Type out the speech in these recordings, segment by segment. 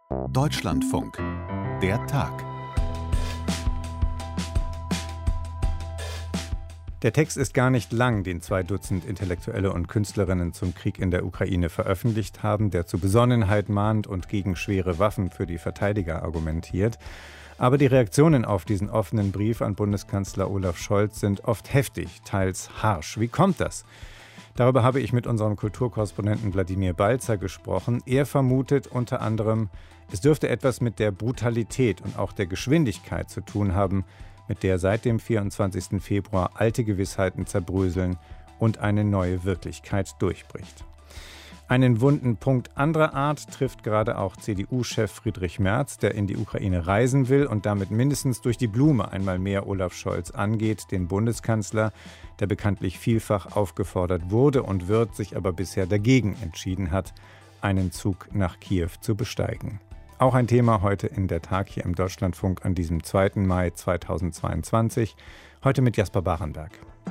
Deutschlandfunk. Der Tag. Der Text ist gar nicht lang, den 2 Dutzend Intellektuelle und Künstlerinnen zum Krieg in der Ukraine veröffentlicht haben, der zu Besonnenheit mahnt und gegen schwere Waffen für die Verteidiger argumentiert. Aber die Reaktionen auf diesen offenen Brief an Bundeskanzler Olaf Scholz sind oft heftig, teils harsch. Wie kommt das? Darüber habe ich mit unserem Kulturkorrespondenten Wladimir Balzer gesprochen. Er vermutet unter anderem, es dürfte etwas mit der Brutalität und auch der Geschwindigkeit zu tun haben, mit der seit dem 24. Februar alte Gewissheiten zerbröseln und eine neue Wirklichkeit durchbricht. Einen wunden Punkt anderer Art trifft gerade auch CDU-Chef Friedrich Merz, der in die Ukraine reisen will und damit mindestens durch die Blume einmal mehr Olaf Scholz angeht, den Bundeskanzler, der bekanntlich vielfach aufgefordert wurde und wird, sich aber bisher dagegen entschieden hat, einen Zug nach Kiew zu besteigen. Auch ein Thema heute in der Tag hier im Deutschlandfunk an diesem 2. Mai 2022. Heute mit Jasper Barenberg.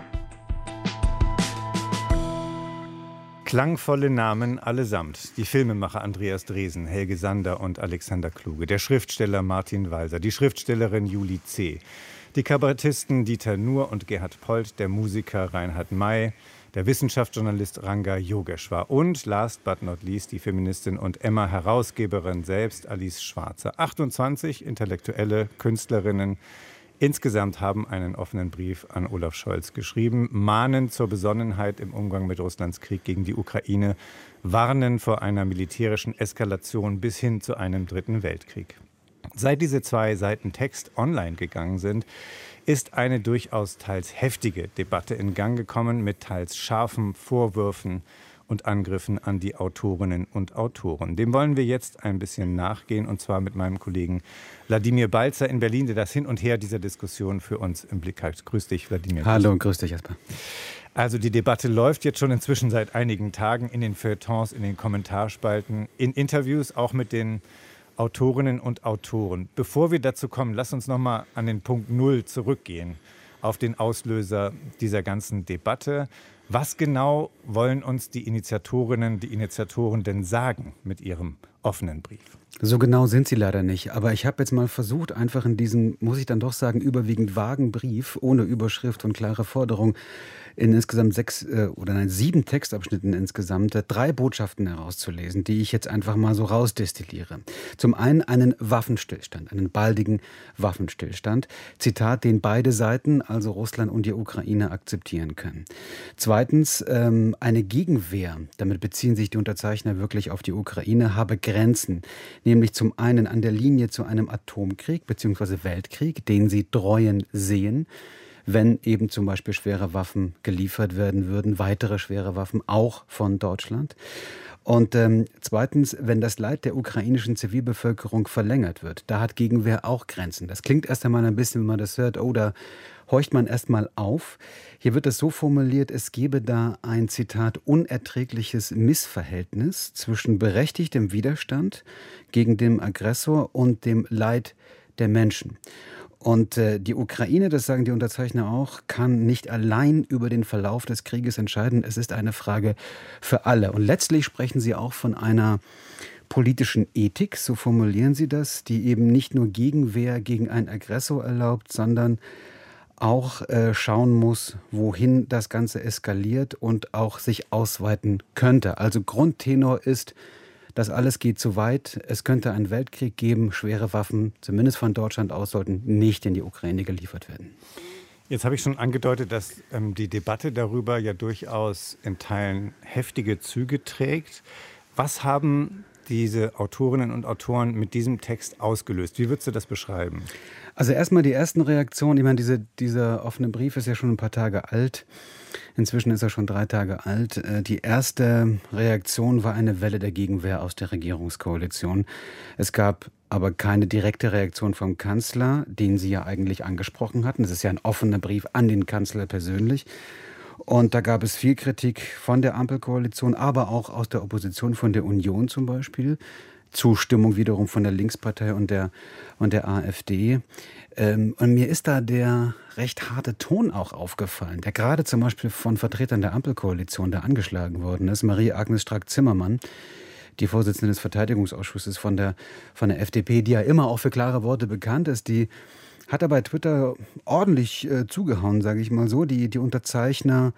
Klangvolle Namen allesamt. Die Filmemacher Andreas Dresen, Helge Sander und Alexander Kluge. Der Schriftsteller Martin Walser, die Schriftstellerin Julie C., die Kabarettisten Dieter Nuhr und Gerhard Polt, der Musiker Reinhard May, der Wissenschaftsjournalist Ranga Yogeshwar und, last but not least, die Feministin und Emma-Herausgeberin selbst, Alice Schwarzer. 28 intellektuelle Künstlerinnen insgesamt haben einen offenen Brief an Olaf Scholz geschrieben, mahnen zur Besonnenheit im Umgang mit Russlands Krieg gegen die Ukraine, warnen vor einer militärischen Eskalation bis hin zu einem 3. Weltkrieg. Seit diese 2 Seiten Text online gegangen sind, ist eine durchaus teils heftige Debatte in Gang gekommen mit teils scharfen Vorwürfen und Angriffen an die Autorinnen und Autoren. Dem wollen wir jetzt ein bisschen nachgehen, und zwar mit meinem Kollegen Wladimir Balzer in Berlin, der das Hin und Her dieser Diskussion für uns im Blick hat. Grüß dich, Wladimir. Hallo und grüß dich, Jasper. Also die Debatte läuft jetzt schon inzwischen seit einigen Tagen in den Feuilletons, in den Kommentarspalten, in Interviews, auch mit den Autorinnen und Autoren. Bevor wir dazu kommen, lass uns noch mal an den Punkt Null zurückgehen, auf den Auslöser dieser ganzen Debatte. Was genau wollen uns die Initiatorinnen, die Initiatoren denn sagen mit ihrem offenen Brief? So genau sind sie leider nicht. Aber ich habe jetzt mal versucht, einfach in diesem, muss ich dann doch sagen, überwiegend vagen Brief, ohne Überschrift und klare Forderung, in insgesamt 7 Textabschnitten insgesamt 3 Botschaften herauszulesen, die ich jetzt einfach mal so rausdestilliere. Zum einen einen Waffenstillstand, einen baldigen Waffenstillstand. Zitat, den beide Seiten, also Russland und die Ukraine, akzeptieren können. Zweitens, eine Gegenwehr, damit beziehen sich die Unterzeichner wirklich auf die Ukraine, habe Grenzen. Nämlich zum einen an der Linie zu einem Atomkrieg bzw. Weltkrieg, den sie dreuen sehen, wenn eben zum Beispiel schwere Waffen geliefert werden würden, weitere schwere Waffen auch von Deutschland. Und zweitens, wenn das Leid der ukrainischen Zivilbevölkerung verlängert wird, da hat Gegenwehr auch Grenzen. Das klingt erst einmal ein bisschen, wenn man das hört, oh, da horcht man erst mal auf. Hier wird es so formuliert, es gebe da ein, Zitat, unerträgliches Missverhältnis zwischen berechtigtem Widerstand gegen den Aggressor und dem Leid der Menschen. Und die Ukraine, das sagen die Unterzeichner auch, kann nicht allein über den Verlauf des Krieges entscheiden. Es ist eine Frage für alle. Und letztlich sprechen sie auch von einer politischen Ethik, so formulieren sie das, die eben nicht nur Gegenwehr gegen einen Aggressor erlaubt, sondern auch schauen muss, wohin das Ganze eskaliert und auch sich ausweiten könnte. Also Grundtenor ist, das alles geht zu weit. Es könnte einen Weltkrieg geben. Schwere Waffen, zumindest von Deutschland aus, sollten nicht in die Ukraine geliefert werden. Jetzt habe ich schon angedeutet, dass die Debatte darüber ja durchaus in Teilen heftige Züge trägt. Was haben diese Autorinnen und Autoren mit diesem Text ausgelöst? Wie würdest du das beschreiben? Also erstmal die ersten Reaktionen. Ich meine, dieser offene Brief ist ja schon ein paar Tage alt. Inzwischen ist er schon 3 Tage alt. Die erste Reaktion war eine Welle der Gegenwehr aus der Regierungskoalition. Es gab aber keine direkte Reaktion vom Kanzler, den Sie ja eigentlich angesprochen hatten. Es ist ja ein offener Brief an den Kanzler persönlich. Und da gab es viel Kritik von der Ampelkoalition, aber auch aus der Opposition, von der Union zum Beispiel. Zustimmung wiederum von der Linkspartei und der AfD. Und mir ist da der recht harte Ton auch aufgefallen, der gerade zum Beispiel von Vertretern der Ampelkoalition da angeschlagen worden ist. Marie-Agnes Strack-Zimmermann, die Vorsitzende des Verteidigungsausschusses von der FDP, die ja immer auch für klare Worte bekannt ist, die hat er bei Twitter ordentlich zugehauen, sage ich mal so. Die Unterzeichner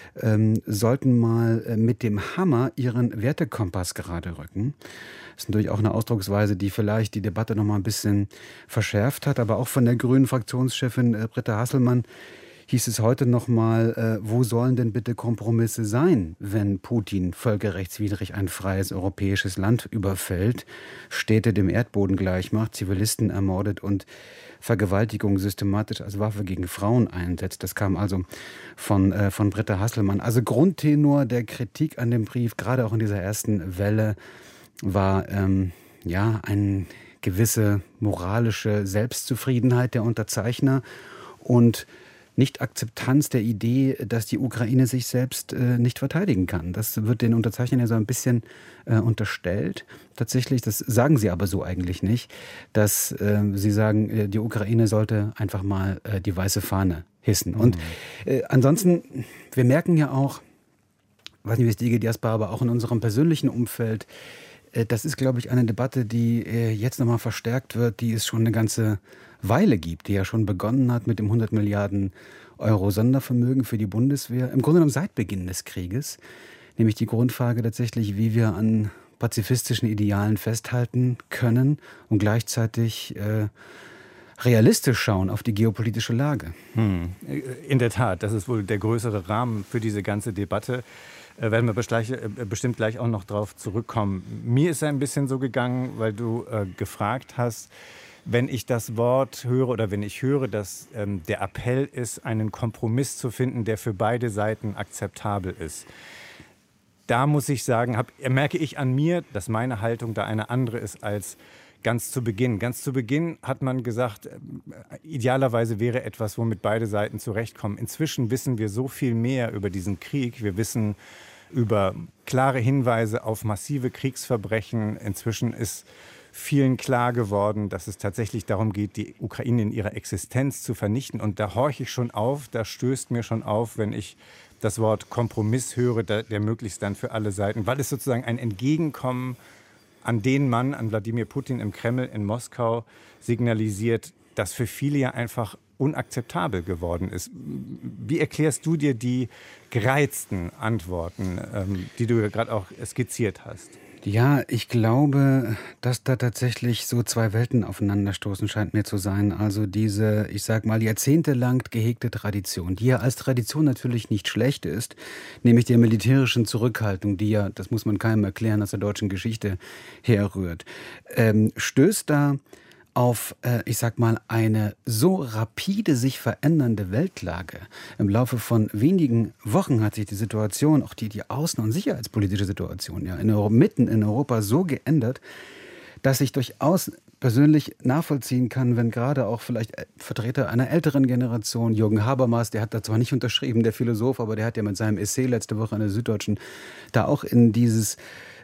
sollten mal mit dem Hammer ihren Wertekompass gerade rücken. Das ist natürlich auch eine Ausdrucksweise, die vielleicht die Debatte noch mal ein bisschen verschärft hat. Aber auch von der grünen Fraktionschefin Britta Hasselmann hieß es heute noch mal, wo sollen denn bitte Kompromisse sein, wenn Putin völkerrechtswidrig ein freies europäisches Land überfällt, Städte dem Erdboden gleichmacht, Zivilisten ermordet und Vergewaltigung systematisch als Waffe gegen Frauen einsetzt. Das kam also von Britta Hasselmann. Also Grundtenor der Kritik an dem Brief, gerade auch in dieser ersten Welle, war eine gewisse moralische Selbstzufriedenheit der Unterzeichner und Nicht-Akzeptanz der Idee, dass die Ukraine sich selbst nicht verteidigen kann. Das wird den Unterzeichnern ja so ein bisschen unterstellt. Tatsächlich, das sagen sie aber so eigentlich nicht, dass sie sagen, die Ukraine sollte einfach mal die weiße Fahne hissen. Und ansonsten, wir merken ja auch, ich weiß nicht, wie es dir geht, Jasper, aber auch in unserem persönlichen Umfeld, das ist, glaube ich, eine Debatte, die jetzt nochmal verstärkt wird, die es schon eine ganze Weile gibt, die ja schon begonnen hat mit dem 100 Milliarden Euro Sondervermögen für die Bundeswehr, im Grunde genommen seit Beginn des Krieges, nämlich die Grundfrage tatsächlich, wie wir an pazifistischen Idealen festhalten können und gleichzeitig realistisch schauen auf die geopolitische Lage. In der Tat, das ist wohl der größere Rahmen für diese ganze Debatte. Werden wir bestimmt gleich auch noch drauf zurückkommen. Mir ist es ein bisschen so gegangen, weil du gefragt hast, wenn ich das Wort höre oder wenn ich höre, dass der Appell ist, einen Kompromiss zu finden, der für beide Seiten akzeptabel ist. Da muss ich sagen, merke ich an mir, dass meine Haltung da eine andere ist als ganz zu Beginn. Ganz zu Beginn hat man gesagt, idealerweise wäre etwas, womit beide Seiten zurechtkommen. Inzwischen wissen wir so viel mehr über diesen Krieg. Wir wissen über klare Hinweise auf massive Kriegsverbrechen. Inzwischen ist vielen klar geworden, dass es tatsächlich darum geht, die Ukraine in ihrer Existenz zu vernichten. Und da horche ich schon auf, da stößt mir schon auf, wenn ich das Wort Kompromiss höre, der möglichst dann für alle Seiten, weil es sozusagen ein Entgegenkommen an den Mann, an Wladimir Putin im Kreml in Moskau signalisiert, das für viele ja einfach unakzeptabel geworden ist. Wie erklärst du dir die gereizten Antworten, die du gerade auch skizziert hast? Ja, ich glaube, dass da tatsächlich so zwei Welten aufeinanderstoßen, scheint mir zu sein. Also diese, ich sag mal, jahrzehntelang gehegte Tradition, die ja als Tradition natürlich nicht schlecht ist, nämlich der militärischen Zurückhaltung, die ja, das muss man keinem erklären, aus der deutschen Geschichte herrührt, stößt da auf, ich sag mal, eine so rapide sich verändernde Weltlage. Im Laufe von wenigen Wochen hat sich die Situation, auch die außen- und sicherheitspolitische Situation, ja, mitten in Europa so geändert, dass ich durchaus persönlich nachvollziehen kann, wenn gerade auch vielleicht Vertreter einer älteren Generation, Jürgen Habermas, der hat da zwar nicht unterschrieben, der Philosoph, aber der hat ja mit seinem Essay letzte Woche in der Süddeutschen da auch in dieses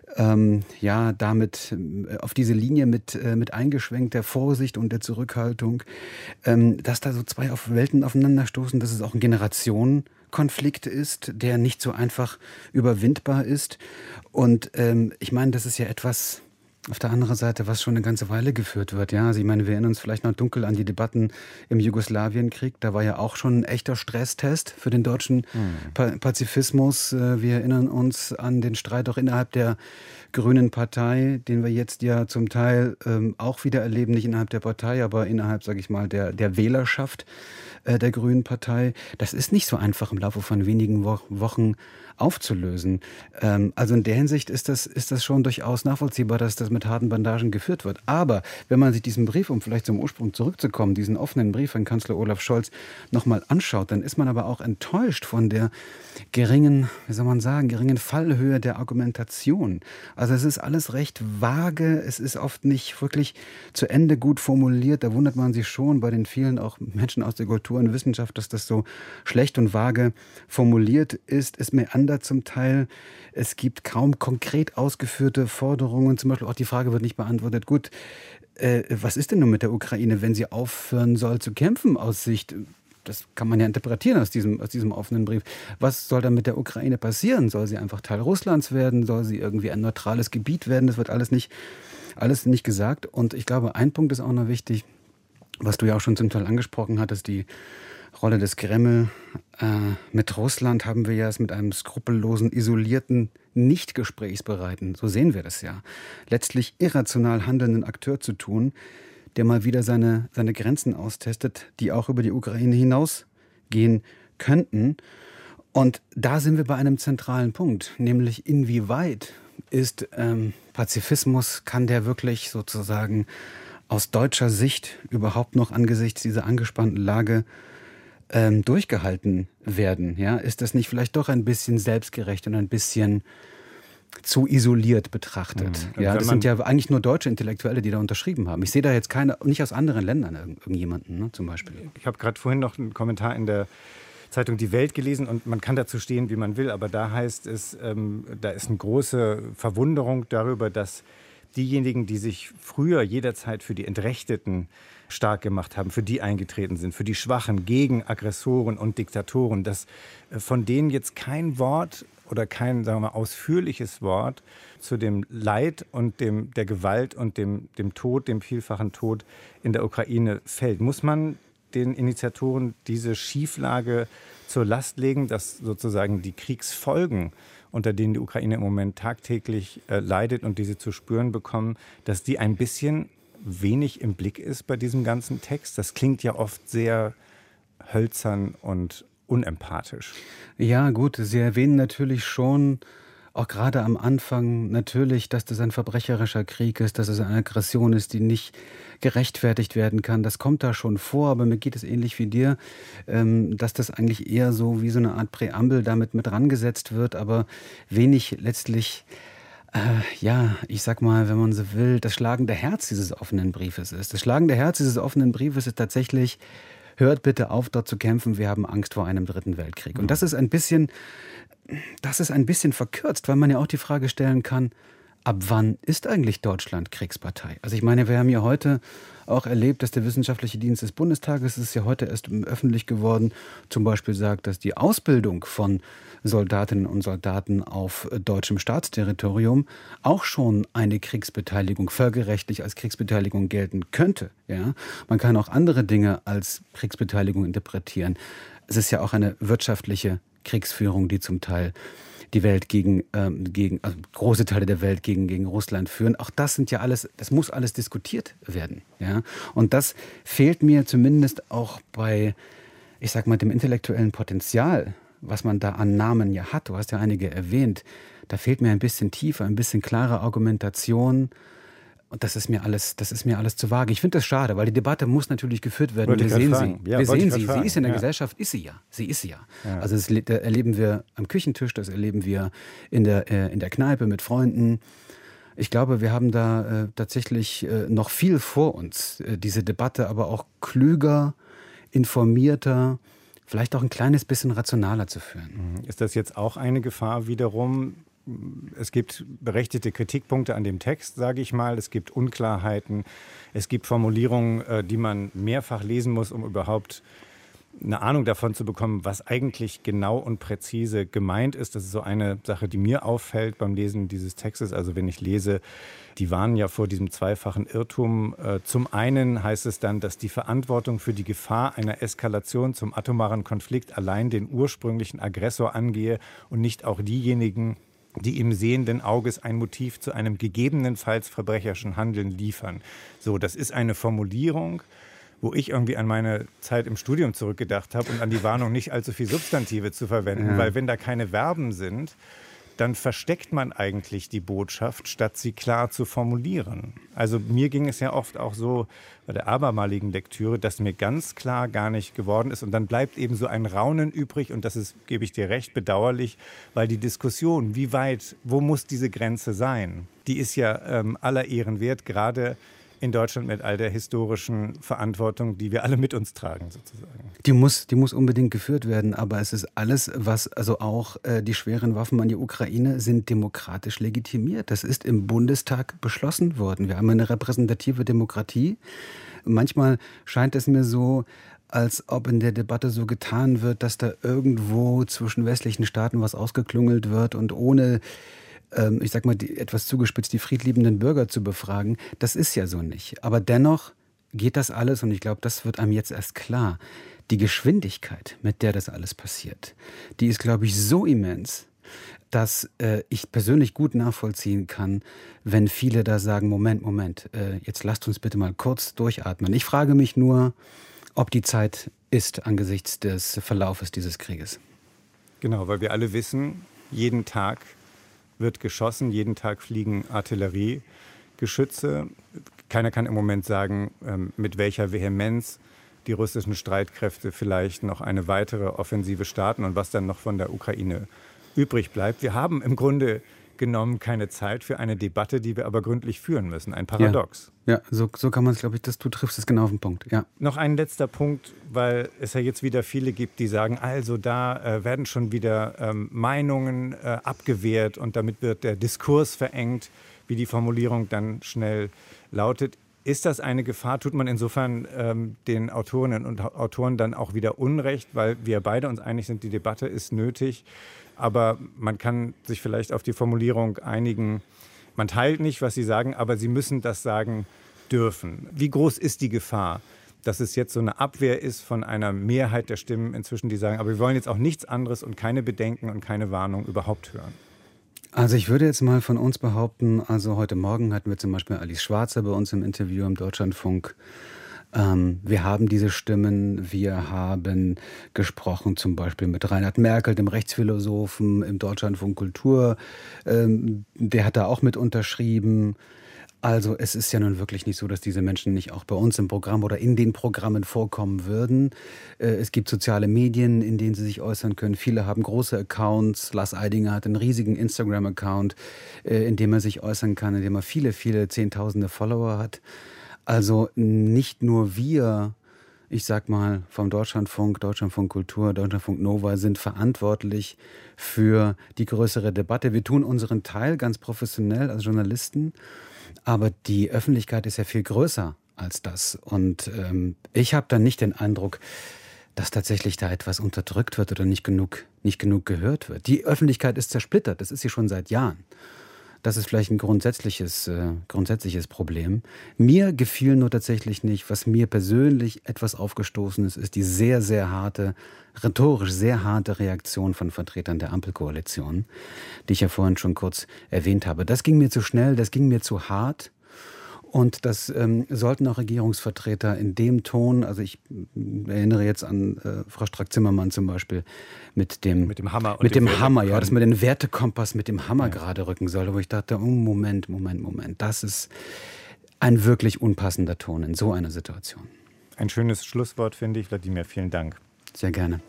damit auf diese Linie mit eingeschwenkt, der Vorsicht und der Zurückhaltung, dass da so zwei Welten aufeinanderstoßen, dass es auch ein Generationenkonflikt ist, der nicht so einfach überwindbar ist. Und ich meine, das ist ja etwas auf der anderen Seite, was schon eine ganze Weile geführt wird. Ja, also ich meine, wir erinnern uns vielleicht noch dunkel an die Debatten im Jugoslawienkrieg. Da war ja auch schon ein echter Stresstest für den deutschen Pazifismus. Wir erinnern uns an den Streit auch innerhalb der Grünen Partei, den wir jetzt ja zum Teil auch wieder erleben, nicht innerhalb der Partei, aber innerhalb, sage ich mal, der Wählerschaft der Grünen Partei. Das ist nicht so einfach im Laufe von wenigen Wochen aufzulösen. Also in der Hinsicht ist das schon durchaus nachvollziehbar, dass das mit harten Bandagen geführt wird. Aber wenn man sich diesen Brief, um vielleicht zum Ursprung zurückzukommen, diesen offenen Brief von Kanzler Olaf Scholz nochmal anschaut, dann ist man aber auch enttäuscht von der geringen Fallhöhe der Argumentation. Also es ist alles recht vage, es ist oft nicht wirklich zu Ende gut formuliert. Da wundert man sich schon bei den vielen auch Menschen aus der Kultur und Wissenschaft, dass das so schlecht und vage formuliert ist. Es meandert zum Teil. Es gibt kaum konkret ausgeführte Forderungen. Zum Beispiel auch die Frage wird nicht beantwortet. Gut, was ist denn nun mit der Ukraine, wenn sie aufhören soll zu kämpfen aus Sicht das kann man ja interpretieren aus diesem offenen Brief. Was soll dann mit der Ukraine passieren? Soll sie einfach Teil Russlands werden? Soll sie irgendwie ein neutrales Gebiet werden? Das wird alles nicht gesagt. Und ich glaube, ein Punkt ist auch noch wichtig, was du ja auch schon zum Teil angesprochen hattest, die Rolle des Kreml. Mit Russland haben wir ja es mit einem skrupellosen, isolierten, nicht gesprächsbereiten, so sehen wir das ja, letztlich irrational handelnden Akteur zu tun, der mal wieder seine Grenzen austestet, die auch über die Ukraine hinausgehen könnten. Und da sind wir bei einem zentralen Punkt, nämlich inwieweit ist Pazifismus, kann der wirklich sozusagen aus deutscher Sicht überhaupt noch angesichts dieser angespannten Lage durchgehalten werden? Ja? Ist das nicht vielleicht doch ein bisschen selbstgerecht und ein bisschen zu isoliert betrachtet? Ja, das sind ja eigentlich nur deutsche Intellektuelle, die da unterschrieben haben. Ich sehe da jetzt nicht aus anderen Ländern irgendjemanden, ne, zum Beispiel. Ich habe gerade vorhin noch einen Kommentar in der Zeitung Die Welt gelesen und man kann dazu stehen, wie man will, aber da heißt es, da ist eine große Verwunderung darüber, dass diejenigen, die sich früher jederzeit für die Entrechteten stark gemacht haben, für die eingetreten sind, für die Schwachen, gegen Aggressoren und Diktatoren, dass von denen jetzt kein Wort oder kein, sagen wir mal, ausführliches Wort zu dem Leid und der Gewalt und dem Tod, dem vielfachen Tod in der Ukraine fällt. Muss man den Initiatoren diese Schieflage zur Last legen, dass sozusagen die Kriegsfolgen, unter denen die Ukraine im Moment tagtäglich leidet und diese zu spüren bekommen, dass die ein bisschen wenig im Blick ist bei diesem ganzen Text? Das klingt ja oft sehr hölzern und unempathisch. Ja, gut, Sie erwähnen natürlich schon, auch gerade am Anfang, natürlich, dass das ein verbrecherischer Krieg ist, dass es eine Aggression ist, die nicht gerechtfertigt werden kann. Das kommt da schon vor, aber mir geht es ähnlich wie dir, dass das eigentlich eher so wie so eine Art Präambel damit mit rangesetzt wird, aber wenig letztlich, ja, ich sag mal, wenn man so will, das schlagende Herz dieses offenen Briefes ist. Das schlagende Herz dieses offenen Briefes ist tatsächlich: Hört bitte auf, dort zu kämpfen, wir haben Angst vor einem dritten Weltkrieg. Und das ist ein bisschen verkürzt, weil man ja auch die Frage stellen kann, ab wann ist eigentlich Deutschland Kriegspartei? Also ich meine, wir haben ja heute auch erlebt, dass der Wissenschaftliche Dienst des Bundestages, das ist ja heute erst öffentlich geworden, zum Beispiel sagt, dass die Ausbildung von Soldatinnen und Soldaten auf deutschem Staatsterritorium auch schon eine Kriegsbeteiligung, völkerrechtlich als Kriegsbeteiligung gelten könnte. Ja? Man kann auch andere Dinge als Kriegsbeteiligung interpretieren. Es ist ja auch eine wirtschaftliche Kriegsführung, die zum Teil die Welt also große Teile der Welt gegen Russland führen. Auch das sind ja alles, das muss alles diskutiert werden. Ja? Und das fehlt mir zumindest auch bei, ich sag mal, dem intellektuellen Potenzial, was man da an Namen ja hat. Du hast ja einige erwähnt. Da fehlt mir ein bisschen tiefer, ein bisschen klare Argumentation. Und das ist mir alles zu vage. Ich finde das schade, weil die Debatte muss natürlich geführt werden. Wir sehen sie. Ja, wir sehen sie. Sie ist in der Gesellschaft, ist sie ja. Sie ist ja. Also das erleben wir am Küchentisch, das erleben wir in der Kneipe mit Freunden. Ich glaube, wir haben da tatsächlich noch viel vor uns, diese Debatte aber auch klüger, informierter, vielleicht auch ein kleines bisschen rationaler zu führen. Ist das jetzt auch eine Gefahr wiederum? Es gibt berechtigte Kritikpunkte an dem Text, sage ich mal. Es gibt Unklarheiten. Es gibt Formulierungen, die man mehrfach lesen muss, um überhaupt eine Ahnung davon zu bekommen, was eigentlich genau und präzise gemeint ist. Das ist so eine Sache, die mir auffällt beim Lesen dieses Textes. Also wenn ich lese, die warnen ja vor diesem zweifachen Irrtum. Zum einen heißt es dann, dass die Verantwortung für die Gefahr einer Eskalation zum atomaren Konflikt allein den ursprünglichen Aggressor angehe und nicht auch diejenigen, die im sehenden Auges ein Motiv zu einem gegebenenfalls verbrecherischen Handeln liefern. So, das ist eine Formulierung, wo ich irgendwie an meine Zeit im Studium zurückgedacht habe und an die Warnung, nicht allzu viel Substantive zu verwenden. Ja. Weil wenn da keine Verben sind, dann versteckt man eigentlich die Botschaft, statt sie klar zu formulieren. Also mir ging es ja oft auch so bei der abermaligen Lektüre, dass mir ganz klar gar nicht geworden ist. Und dann bleibt eben so ein Raunen übrig. Und das ist, gebe ich dir recht, bedauerlich, weil die Diskussion, wie weit, wo muss diese Grenze sein, die ist ja aller Ehren wert, gerade in Deutschland mit all der historischen Verantwortung, die wir alle mit uns tragen, sozusagen. Die muss unbedingt geführt werden, aber es ist alles, also auch die schweren Waffen an die Ukraine sind demokratisch legitimiert. Das ist im Bundestag beschlossen worden. Wir haben eine repräsentative Demokratie. Manchmal scheint es mir so, als ob in der Debatte so getan wird, dass da irgendwo zwischen westlichen Staaten was ausgeklüngelt wird und ohne, ich sag mal, etwas zugespitzt, die friedliebenden Bürger zu befragen. Das ist ja so nicht. Aber dennoch geht das alles, und ich glaube, das wird einem jetzt erst klar. Die Geschwindigkeit, mit der das alles passiert, die ist, glaube ich, so immens, dass ich persönlich gut nachvollziehen kann, wenn viele da sagen, Moment, jetzt lasst uns bitte mal kurz durchatmen. Ich frage mich nur, ob die Zeit ist angesichts des Verlaufes dieses Krieges. Genau, weil wir alle wissen, jeden Tag wird geschossen, jeden Tag fliegen Artilleriegeschütze. Keiner kann im Moment sagen, mit welcher Vehemenz die russischen Streitkräfte vielleicht noch eine weitere Offensive starten und was dann noch von der Ukraine übrig bleibt. Wir haben im Grunde genommen keine Zeit für eine Debatte, die wir aber gründlich führen müssen. Ein Paradox. Ja, so kann man es, glaube ich, du triffst es genau auf den Punkt. Ja. Noch ein letzter Punkt, weil es ja jetzt wieder viele gibt, die sagen, also da werden schon wieder Meinungen abgewehrt und damit wird der Diskurs verengt, wie die Formulierung dann schnell lautet. Ist das eine Gefahr? Tut man insofern den Autorinnen und Autoren dann auch wieder Unrecht, weil wir beide uns einig sind, die Debatte ist nötig, aber man kann sich vielleicht auf die Formulierung einigen, man teilt nicht, was sie sagen, aber sie müssen das sagen dürfen. Wie groß ist die Gefahr, dass es jetzt so eine Abwehr ist von einer Mehrheit der Stimmen inzwischen, die sagen, aber wir wollen jetzt auch nichts anderes und keine Bedenken und keine Warnung überhaupt hören? Also ich würde jetzt mal von uns behaupten, also heute Morgen hatten wir zum Beispiel Alice Schwarzer bei uns im Interview im Deutschlandfunk. Wir haben diese Stimmen, wir haben gesprochen zum Beispiel mit Reinhard Merkel, dem Rechtsphilosophen im Deutschlandfunk Kultur. Der hat da auch mit unterschrieben. Also es ist ja nun wirklich nicht so, dass diese Menschen nicht auch bei uns im Programm oder in den Programmen vorkommen würden. Es gibt soziale Medien, in denen sie sich äußern können. Viele haben große Accounts. Lars Eidinger hat einen riesigen Instagram-Account, in dem er sich äußern kann, in dem er viele, viele Zehntausende Follower hat. Also nicht nur wir, ich sag mal, vom Deutschlandfunk, Deutschlandfunk Kultur, Deutschlandfunk Nova sind verantwortlich für die größere Debatte. Wir tun unseren Teil ganz professionell als Journalisten. Aber die Öffentlichkeit ist ja viel größer als das. Und ich habe dann nicht den Eindruck, dass tatsächlich da etwas unterdrückt wird oder nicht genug gehört wird. Die Öffentlichkeit ist zersplittert, das ist sie schon seit Jahren. Das ist vielleicht ein grundsätzliches Problem. Mir gefiel nur tatsächlich nicht, was mir persönlich etwas aufgestoßen ist die sehr, sehr harte, rhetorisch sehr harte Reaktion von Vertretern der Ampelkoalition, die ich ja vorhin schon kurz erwähnt habe. Das ging mir zu schnell, das ging mir zu hart. Und das sollten auch Regierungsvertreter in dem Ton, also ich erinnere jetzt an Frau Strack-Zimmermann zum Beispiel, mit dem Hammer, ja, dass man den Wertekompass mit dem Hammer gerade rücken soll, wo ich dachte, oh, Moment, das ist ein wirklich unpassender Ton in so einer Situation. Ein schönes Schlusswort, finde ich. Wladimir, vielen Dank. Sehr gerne.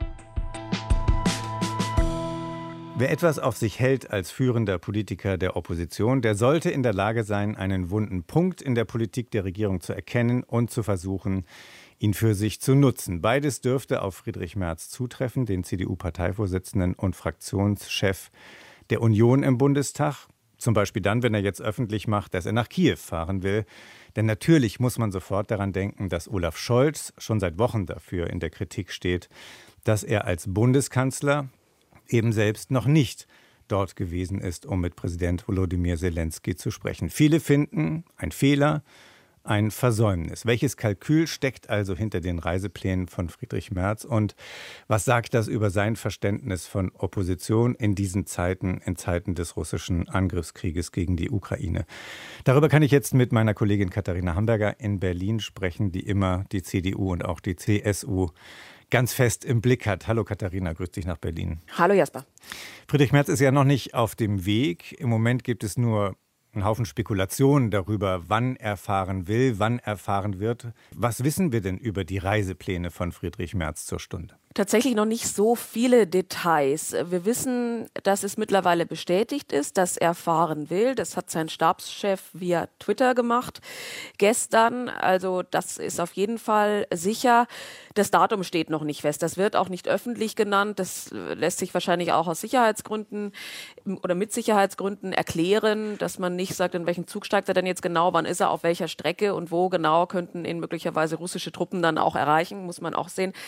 Wer etwas auf sich hält als führender Politiker der Opposition, der sollte in der Lage sein, einen wunden Punkt in der Politik der Regierung zu erkennen und zu versuchen, ihn für sich zu nutzen. Beides dürfte auf Friedrich Merz zutreffen, den CDU-Parteivorsitzenden und Fraktionschef der Union im Bundestag. Zum Beispiel dann, wenn er jetzt öffentlich macht, dass er nach Kiew fahren will. Denn natürlich muss man sofort daran denken, dass Olaf Scholz schon seit Wochen dafür in der Kritik steht, dass er als Bundeskanzler eben selbst noch nicht dort gewesen ist, um mit Präsident Volodymyr Zelensky zu sprechen. Viele finden, ein Fehler, ein Versäumnis. Welches Kalkül steckt also hinter den Reiseplänen von Friedrich Merz und was sagt das über sein Verständnis von Opposition in diesen Zeiten, in Zeiten des russischen Angriffskrieges gegen die Ukraine? Darüber kann ich jetzt mit meiner Kollegin Katharina Hamburger in Berlin sprechen, die immer die CDU und auch die CSU ganz fest im Blick hat. Hallo Katharina, grüß dich nach Berlin. Hallo Jasper. Friedrich Merz ist ja noch nicht auf dem Weg. Im Moment gibt es nur einen Haufen Spekulationen darüber, wann er fahren will, wann er fahren wird. Was wissen wir denn über die Reisepläne von Friedrich Merz zur Stunde? Tatsächlich noch nicht so viele Details. Wir wissen, dass es mittlerweile bestätigt ist, dass er fahren will. Das hat sein Stabschef via Twitter gemacht gestern. Also das ist auf jeden Fall sicher. Das Datum steht noch nicht fest. Das wird auch nicht öffentlich genannt. Das lässt sich wahrscheinlich auch aus Sicherheitsgründen oder mit Sicherheitsgründen erklären, dass man nicht sagt, in welchen Zug steigt er denn jetzt genau, wann ist er auf welcher Strecke und wo genau könnten ihn möglicherweise russische Truppen dann auch erreichen, muss man auch sehen.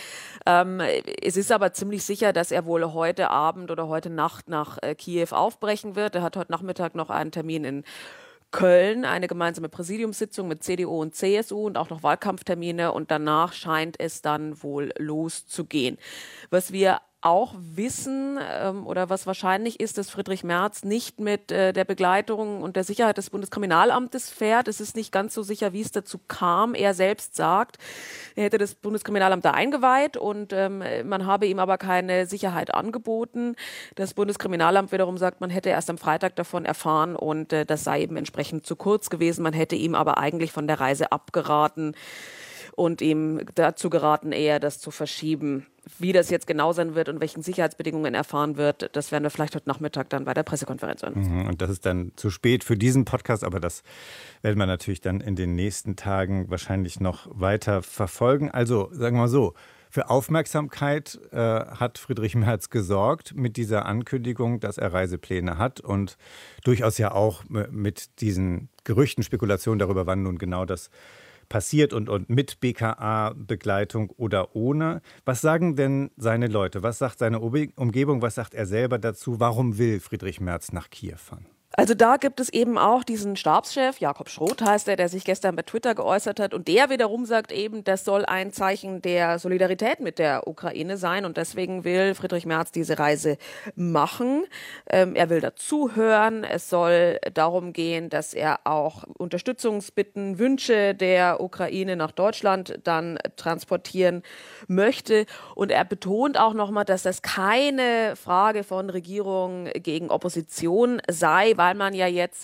Es ist aber ziemlich sicher, dass er wohl heute Abend oder heute Nacht nach Kiew aufbrechen wird. Er hat heute Nachmittag noch einen Termin in Köln, eine gemeinsame Präsidiumssitzung mit CDU und CSU und auch noch Wahlkampftermine. Und danach scheint es dann wohl loszugehen. Was wir auch wissen oder was wahrscheinlich ist, dass Friedrich Merz nicht mit der Begleitung und der Sicherheit des Bundeskriminalamtes fährt. Es ist nicht ganz so sicher, wie es dazu kam. Er selbst sagt, er hätte das Bundeskriminalamt da eingeweiht und man habe ihm aber keine Sicherheit angeboten. Das Bundeskriminalamt wiederum sagt, man hätte erst am Freitag davon erfahren und das sei eben entsprechend zu kurz gewesen. Man hätte ihm aber eigentlich von der Reise abgeraten und ihm dazu geraten, eher das zu verschieben. Wie das jetzt genau sein wird und welchen Sicherheitsbedingungen erfahren wird, das werden wir vielleicht heute Nachmittag dann bei der Pressekonferenz hören. Und das ist dann zu spät für diesen Podcast, aber das werden wir natürlich dann in den nächsten Tagen wahrscheinlich noch weiter verfolgen. Also sagen wir mal so, für Aufmerksamkeit hat Friedrich Merz gesorgt mit dieser Ankündigung, dass er Reisepläne hat und durchaus ja auch mit diesen Gerüchten, Spekulationen darüber, wann nun genau das passiert und mit BKA-Begleitung oder ohne. Was sagen denn seine Leute? Was sagt seine Umgebung? Was sagt er selber dazu? Warum will Friedrich Merz nach Kiew fahren? Also da gibt es eben auch diesen Stabschef, Jakob Schroth heißt er, der sich gestern bei Twitter geäußert hat und der wiederum sagt eben, das soll ein Zeichen der Solidarität mit der Ukraine sein und deswegen will Friedrich Merz diese Reise machen. Er will dazuhören, es soll darum gehen, dass er auch Unterstützungsbitten, Wünsche der Ukraine nach Deutschland dann transportieren möchte und er betont auch nochmal, dass das keine Frage von Regierung gegen Opposition sei, weil man ja jetzt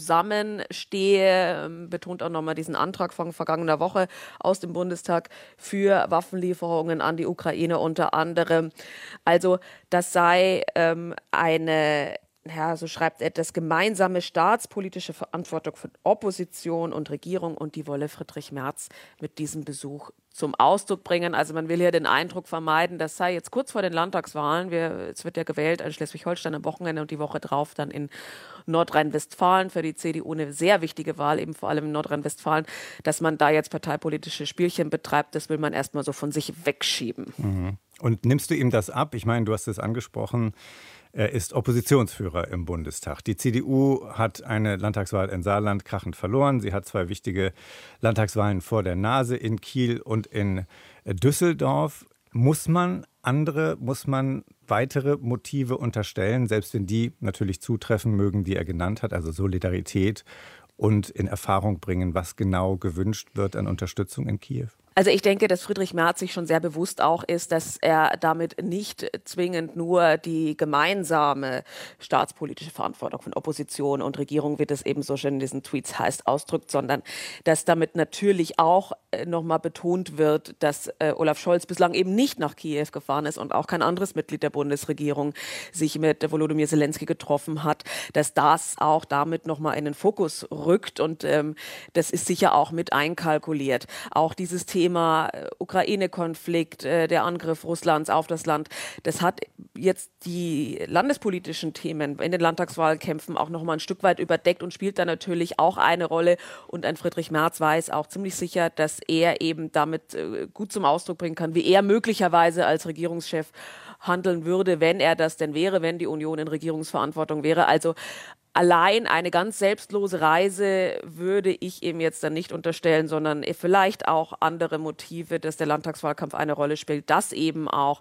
zusammenstehe, betont auch nochmal diesen Antrag von vergangener Woche aus dem Bundestag für Waffenlieferungen an die Ukraine unter anderem. Also das sei so schreibt er, das gemeinsame staatspolitische Verantwortung von Opposition und Regierung und die wolle Friedrich Merz mit diesem Besuch zum Ausdruck bringen. Also man will hier den Eindruck vermeiden, das sei jetzt kurz vor den Landtagswahlen. Es wird ja gewählt in Schleswig-Holstein am Wochenende und die Woche drauf dann in Nordrhein-Westfalen. Für die CDU eine sehr wichtige Wahl, eben vor allem in Nordrhein-Westfalen. Dass man da jetzt parteipolitische Spielchen betreibt, das will man erstmal so von sich wegschieben. Mhm. Und nimmst du ihm das ab? Ich meine, du hast es angesprochen. Er ist Oppositionsführer im Bundestag. Die CDU hat eine Landtagswahl in Saarland krachend verloren. Sie hat 2 wichtige Landtagswahlen vor der Nase in Kiel und in Düsseldorf. Muss man weitere Motive unterstellen, selbst wenn die natürlich zutreffen mögen, die er genannt hat, also Solidarität und in Erfahrung bringen, was genau gewünscht wird an Unterstützung in Kiew? Also ich denke, dass Friedrich Merz sich schon sehr bewusst auch ist, dass er damit nicht zwingend nur die gemeinsame staatspolitische Verantwortung von Opposition und Regierung, wie das eben so schön in diesen Tweets heißt, ausdrückt, sondern dass damit natürlich auch nochmal betont wird, dass Olaf Scholz bislang eben nicht nach Kiew gefahren ist und auch kein anderes Mitglied der Bundesregierung sich mit Volodymyr Zelensky getroffen hat, dass das auch damit nochmal in den Fokus rückt und das ist sicher auch mit einkalkuliert. Auch dieses Thema Ukraine-Konflikt, der Angriff Russlands auf das Land, das hat jetzt die landespolitischen Themen in den Landtagswahlkämpfen auch noch mal ein Stück weit überdeckt und spielt da natürlich auch eine Rolle. Und ein Friedrich Merz weiß auch ziemlich sicher, dass er eben damit gut zum Ausdruck bringen kann, wie er möglicherweise als Regierungschef handeln würde, wenn er das denn wäre, wenn die Union in Regierungsverantwortung wäre. Also allein eine ganz selbstlose Reise würde ich ihm jetzt dann nicht unterstellen, sondern vielleicht auch andere Motive, dass der Landtagswahlkampf eine Rolle spielt, dass eben auch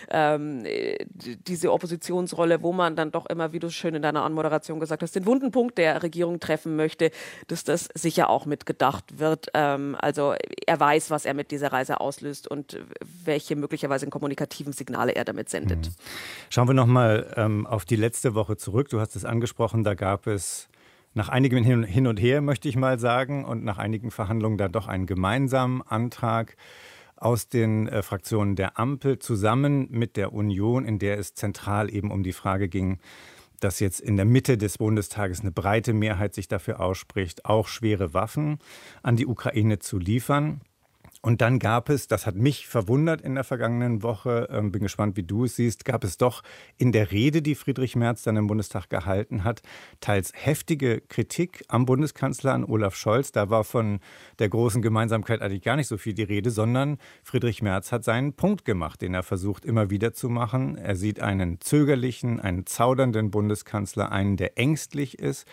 diese Oppositionsrolle, wo man dann doch immer, wie du schön in deiner Anmoderation gesagt hast, den wunden Punkt der Regierung treffen möchte, dass das sicher auch mitgedacht wird. Also er weiß, was er mit dieser Reise auslöst und welche möglicherweise kommunikativen Signale er damit sendet. Schauen wir nochmal auf die letzte Woche zurück. Du hast es angesprochen, da gab es nach einigem Hin und Her, möchte ich mal sagen, und nach einigen Verhandlungen da doch einen gemeinsamen Antrag aus den Fraktionen der Ampel zusammen mit der Union, in der es zentral eben um die Frage ging, dass jetzt in der Mitte des Bundestages eine breite Mehrheit sich dafür ausspricht, auch schwere Waffen an die Ukraine zu liefern. Und dann gab es, das hat mich verwundert in der vergangenen Woche, bin gespannt, wie du es siehst, gab es doch in der Rede, die Friedrich Merz dann im Bundestag gehalten hat, teils heftige Kritik am Bundeskanzler, an Olaf Scholz. Da war von der großen Gemeinsamkeit eigentlich gar nicht so viel die Rede, sondern Friedrich Merz hat seinen Punkt gemacht, den er versucht immer wieder zu machen. Er sieht einen zögerlichen, einen zaudernden Bundeskanzler, einen, der ängstlich ist.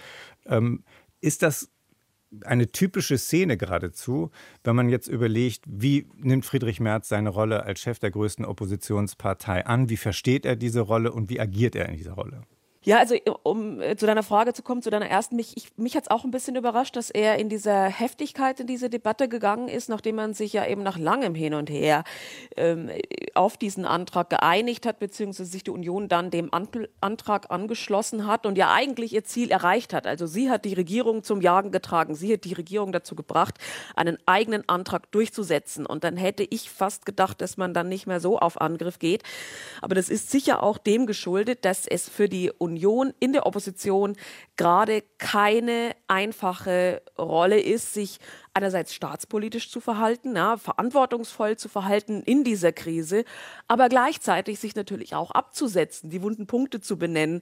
Ist das eine typische Szene geradezu, wenn man jetzt überlegt, wie nimmt Friedrich Merz seine Rolle als Chef der größten Oppositionspartei an, wie versteht er diese Rolle und wie agiert er in dieser Rolle? Ja, also um zu deiner Frage zu kommen, zu deiner ersten, mich hat es auch ein bisschen überrascht, dass er in dieser Heftigkeit in diese Debatte gegangen ist, nachdem man sich ja eben nach langem Hin und Her auf diesen Antrag geeinigt hat, beziehungsweise sich die Union dann dem Antrag angeschlossen hat und ja eigentlich ihr Ziel erreicht hat. Also sie hat die Regierung zum Jagen getragen, sie hat die Regierung dazu gebracht, einen eigenen Antrag durchzusetzen. Und dann hätte ich fast gedacht, dass man dann nicht mehr so auf Angriff geht. Aber das ist sicher auch dem geschuldet, dass es für die Union in der Opposition gerade keine einfache Rolle ist, sich einerseits staatspolitisch zu verhalten, ja, verantwortungsvoll zu verhalten in dieser Krise, aber gleichzeitig sich natürlich auch abzusetzen, die wunden Punkte zu benennen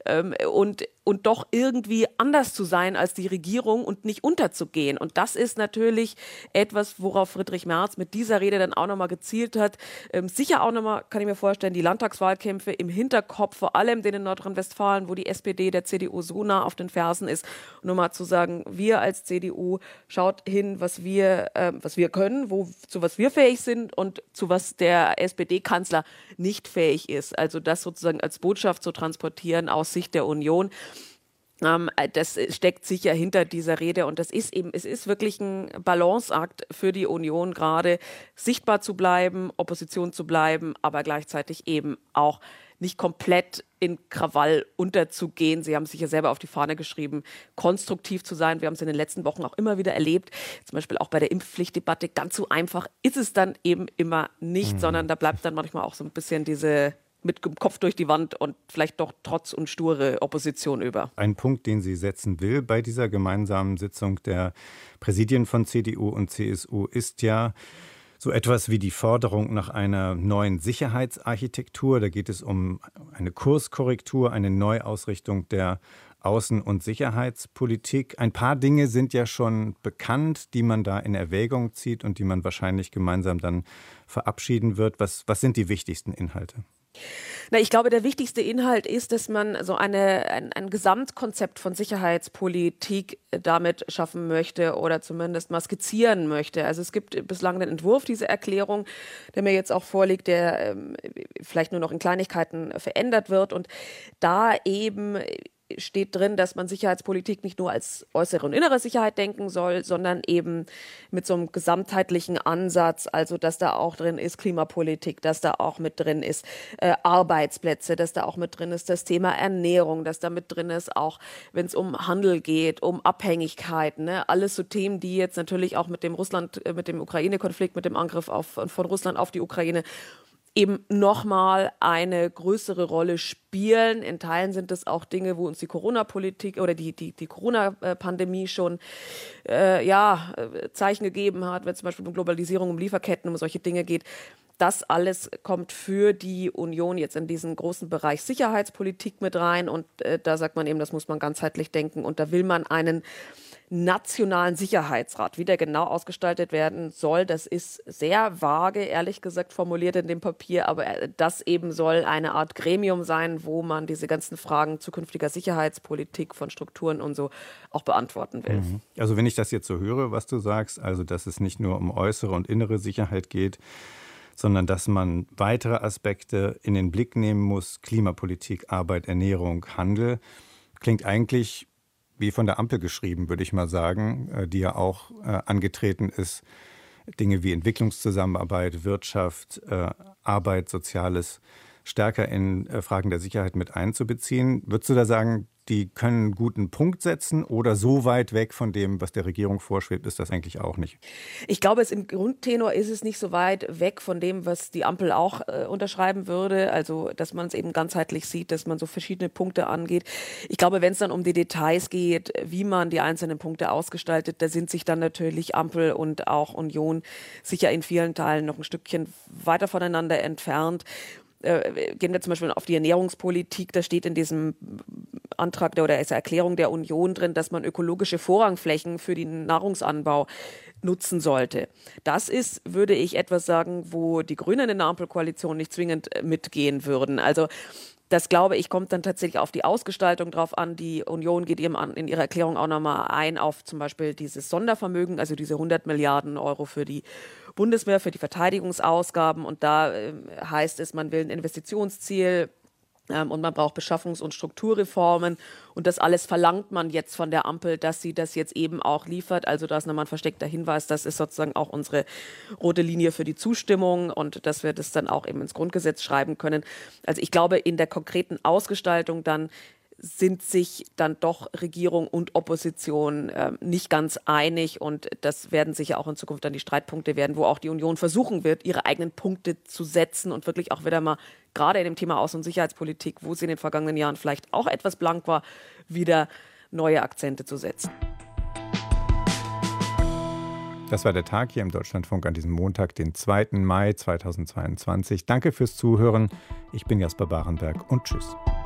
und doch irgendwie anders zu sein als die Regierung und nicht unterzugehen. Und das ist natürlich etwas, worauf Friedrich Merz mit dieser Rede dann auch nochmal gezielt hat. Sicher auch nochmal, kann ich mir vorstellen, die Landtagswahlkämpfe im Hinterkopf, vor allem den in Nordrhein-Westfalen, wo die SPD der CDU so nah auf den Fersen ist. Und nur mal zu sagen, wir als CDU, schaut hin, was wir können, zu was wir fähig sind und zu was der SPD-Kanzler nicht fähig ist. Also das sozusagen als Botschaft zu transportieren aus Sicht der Union. Das steckt sicher hinter dieser Rede und es ist wirklich ein Balanceakt für die Union gerade, sichtbar zu bleiben, Opposition zu bleiben, aber gleichzeitig eben auch nicht komplett in Krawall unterzugehen. Sie haben sich ja selber auf die Fahne geschrieben, konstruktiv zu sein. Wir haben es in den letzten Wochen auch immer wieder erlebt, zum Beispiel auch bei der Impfpflichtdebatte. Ganz so einfach ist es dann eben immer nicht, sondern da bleibt dann manchmal auch so ein bisschen diese mit dem Kopf durch die Wand und vielleicht doch Trotz und sture Opposition über. Ein Punkt, den sie setzen will bei dieser gemeinsamen Sitzung der Präsidien von CDU und CSU, ist ja so etwas wie die Forderung nach einer neuen Sicherheitsarchitektur. Da geht es um eine Kurskorrektur, eine Neuausrichtung der Außen- und Sicherheitspolitik. Ein paar Dinge sind ja schon bekannt, die man da in Erwägung zieht und die man wahrscheinlich gemeinsam dann verabschieden wird. Was sind die wichtigsten Inhalte? Na, ich glaube, der wichtigste Inhalt ist, dass man so ein Gesamtkonzept von Sicherheitspolitik damit schaffen möchte oder zumindest mal skizzieren möchte. Also es gibt bislang den Entwurf dieser Erklärung, der mir jetzt auch vorliegt, der vielleicht nur noch in Kleinigkeiten verändert wird. Und da eben steht drin, dass man Sicherheitspolitik nicht nur als äußere und innere Sicherheit denken soll, sondern eben mit so einem gesamtheitlichen Ansatz, also dass da auch drin ist Klimapolitik, dass da auch mit drin ist Arbeitsplätze, dass da auch mit drin ist das Thema Ernährung, dass da mit drin ist auch, wenn es um Handel geht, um Abhängigkeiten, ne? Alles so Themen, die jetzt natürlich auch mit dem Ukraine-Konflikt, mit dem Angriff von Russland auf die Ukraine eben nochmal eine größere Rolle spielen. In Teilen sind es auch Dinge, wo uns die Corona-Politik oder die Corona-Pandemie schon Zeichen gegeben hat, wenn es zum Beispiel um Globalisierung, um Lieferketten, um solche Dinge geht. Das alles kommt für die Union jetzt in diesen großen Bereich Sicherheitspolitik mit rein und da sagt man eben, das muss man ganzheitlich denken und da will man einen nationalen Sicherheitsrat. Wie der genau ausgestaltet werden soll, das ist sehr vage, ehrlich gesagt, formuliert in dem Papier, aber das eben soll eine Art Gremium sein, wo man diese ganzen Fragen zukünftiger Sicherheitspolitik von Strukturen und so auch beantworten will. Also wenn ich das jetzt so höre, was du sagst, also dass es nicht nur um äußere und innere Sicherheit geht, sondern dass man weitere Aspekte in den Blick nehmen muss, Klimapolitik, Arbeit, Ernährung, Handel, klingt eigentlich wie von der Ampel geschrieben, würde ich mal sagen, die ja auch angetreten ist, Dinge wie Entwicklungszusammenarbeit, Wirtschaft, Arbeit, Soziales stärker in Fragen der Sicherheit mit einzubeziehen. Würdest du da sagen, die können einen guten Punkt setzen, oder so weit weg von dem, was der Regierung vorschwebt, ist das eigentlich auch nicht? Ich glaube, im Grundtenor ist es nicht so weit weg von dem, was die Ampel auch unterschreiben würde. Also, dass man es eben ganzheitlich sieht, dass man so verschiedene Punkte angeht. Ich glaube, wenn es dann um die Details geht, wie man die einzelnen Punkte ausgestaltet, da sind sich dann natürlich Ampel und auch Union sicher in vielen Teilen noch ein Stückchen weiter voneinander entfernt. Gehen wir zum Beispiel auf die Ernährungspolitik, da steht in diesem Antrag oder ist Erklärung der Union drin, dass man ökologische Vorrangflächen für den Nahrungsanbau nutzen sollte. Das ist, würde ich etwas sagen, wo die Grünen in der Ampelkoalition nicht zwingend mitgehen würden. Also das, glaube ich, kommt dann tatsächlich auf die Ausgestaltung drauf an. Die Union geht eben in ihrer Erklärung auch nochmal ein auf zum Beispiel dieses Sondervermögen, also diese 100 Milliarden Euro für die Bundeswehr, für die Verteidigungsausgaben. Und da heißt es, man will ein Investitionsziel und man braucht Beschaffungs- und Strukturreformen. Und das alles verlangt man jetzt von der Ampel, dass sie das jetzt eben auch liefert. Also da ist nochmal ein versteckter Hinweis, das ist sozusagen auch unsere rote Linie für die Zustimmung und dass wir das dann auch eben ins Grundgesetz schreiben können. Also ich glaube, in der konkreten Ausgestaltung dann sind sich dann doch Regierung und Opposition nicht ganz einig, und das werden sicher auch in Zukunft dann die Streitpunkte werden, wo auch die Union versuchen wird, ihre eigenen Punkte zu setzen und wirklich auch wieder mal gerade in dem Thema Außen- und Sicherheitspolitik, wo sie in den vergangenen Jahren vielleicht auch etwas blank war, wieder neue Akzente zu setzen. Das war der Tag hier im Deutschlandfunk an diesem Montag, den 2. Mai 2022. Danke fürs Zuhören. Ich bin Jasper Barenberg und tschüss.